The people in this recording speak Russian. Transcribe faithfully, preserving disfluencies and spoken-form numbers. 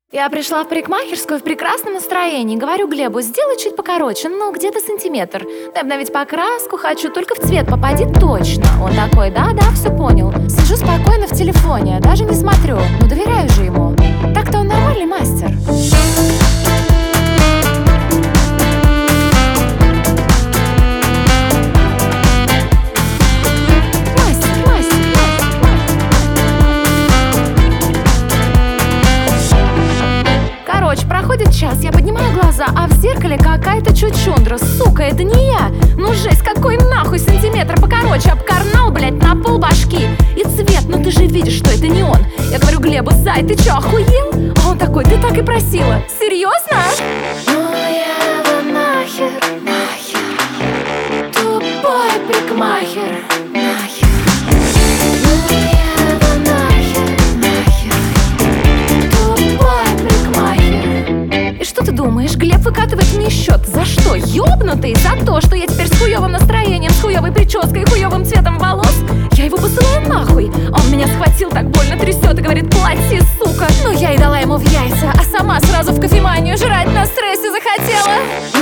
Я пришла в парикмахерскую в прекрасном настроении. Говорю Глебу, сделай чуть покороче, ну где-то сантиметр. Дай обновить покраску, хочу, только в цвет попади точно. Он такой, да-да, все понял. Сижу спокойно в телефоне, даже не смотрю, ну доверяю же ему. Так-то он нормальный мастер. Короче, проходит час, я поднимаю глаза, а в зеркале какая-то чучундра. Сука, это не я. Ну жесть, какой нахуй сантиметр покороче. Обкарнал, блять, на пол башки. И цвет, ну ты же видишь, что это не он. Я говорю Глебу, зай, ты чё, охуел? А он такой, ты так и просила. Серьезно? Ну я его нахер, нахер. Тупой парикмахер, нахер. Ну я его нахер, нахер. Тупой парикмахер. И что ты думаешь, Глеб выкатывает мне счет? За что? Ёбнутый? За то, что я теперь с хуёвым настроением, с хуёвой прической и хуёвым цветом волос? Я его посылаю нахуй. Он меня схватил, так больно трясет и говорит, плати, сука. Ну я и дала ему в яйца, а сама сразу в кофеманию жрать на стрессе захотела.